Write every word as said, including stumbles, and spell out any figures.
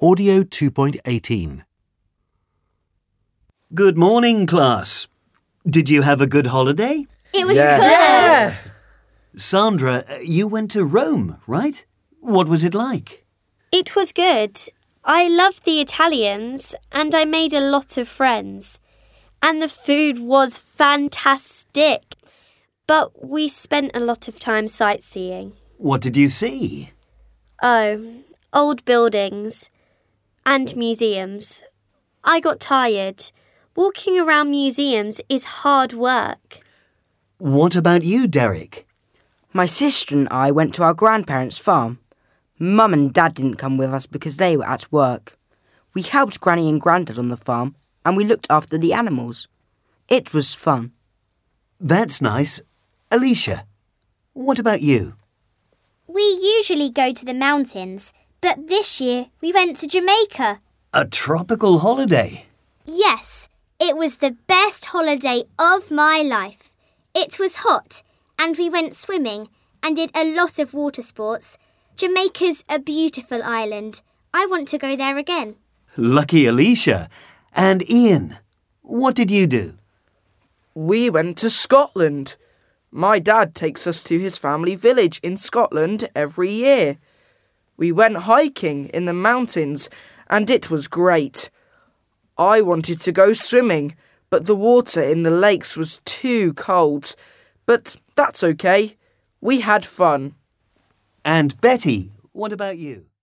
Audio two point eighteen. Good morning, class. Did you have a good holiday? It was Yeah. good. Yeah. Sandra, you went to Rome, right? What was it like? It was good. I loved the Italians and I made a lot of friends. And the food was fantastic. But we spent a lot of time sightseeing. What did you see? Oh, old buildings and museums. I got tired. Walking around museums is hard work. What about you, Derek? My sister and I went to our grandparents' farm. Mum and Dad didn't come with us because they were at work. We helped Granny and Grandad on the farm and we looked after the animals. It was fun. That's nice. Alicia, what about you? We usually go to the mountains, but this year we went to Jamaica. A tropical holiday. Yes, it was the best holiday of my life. It was hot, and we went swimming and did a lot of water sports. Jamaica's a beautiful island. I want to go there again. Lucky Alicia. And Ian, what did you do? We went to Scotland. My dad takes us to his family village in Scotland every year. We went hiking in the mountains and it was great. I wanted to go swimming, but the water in the lakes was too cold. But that's okay. We had fun. And Betty, what about you?